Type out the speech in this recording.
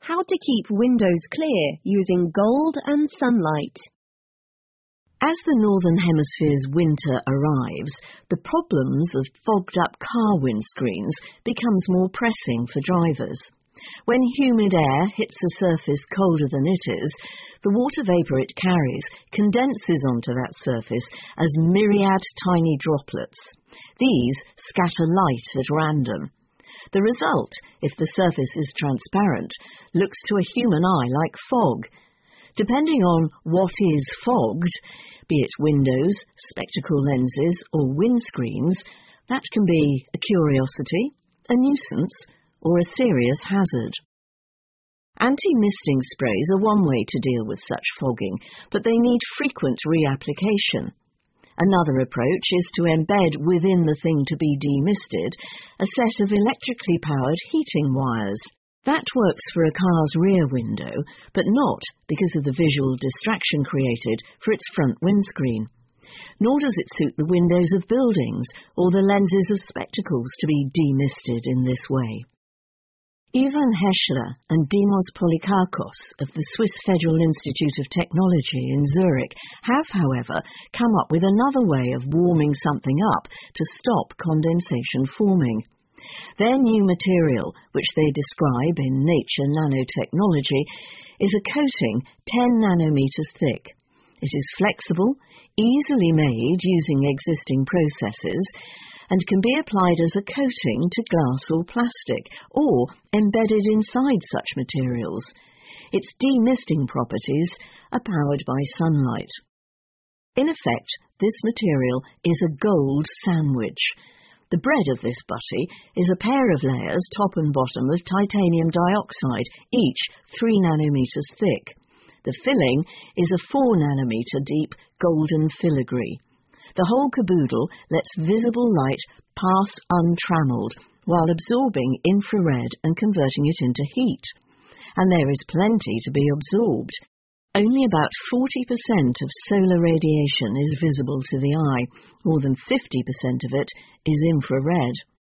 How to keep windows clear using gold and sunlight. As the Northern Hemisphere's winter arrives, the problems of fogged-up car windscreens becomes more pressing for drivers. When humid air hits a surface colder than it is, the water vapour it carries condenses onto that surface as myriad tiny droplets. These scatter light at random. The result, if the surface is transparent, looks to a human eye like fog. Depending on what is fogged, be it windows, spectacle lenses or windscreens, that can be a curiosity, a nuisance or a serious hazard. Anti-misting sprays are one way to deal with such fogging, but they need frequent reapplication. Another approach is to embed within the thing to be demisted a set of electrically powered heating wires. That works for a car's rear window, but not because of the visual distraction created for its front windscreen. Nor does it suit the windows of buildings or the lenses of spectacles to be demisted in this way. Ivan Heschler and Dimos Polikarkos of the Swiss Federal Institute of Technology in Zurich have, however, come up with another way of warming something up to stop condensation forming. Their new material, which they describe in Nature Nanotechnology, is a coating 10 nanometers thick. It is flexible, easily made using existing processes, and can be applied as a coating to glass or plastic, or embedded inside such materials. Its demisting properties are powered by sunlight. In effect, this material is a gold sandwich. The bread of this butty is a pair of layers, top and bottom, of titanium dioxide, each 3 nanometers thick. The filling is a 4 nanometer deep golden filigree. The whole caboodle lets visible light pass untrammelled while absorbing infrared and converting it into heat. And there is plenty to be absorbed. Only about 40% of solar radiation is visible to the eye. More than 50% of it is infrared.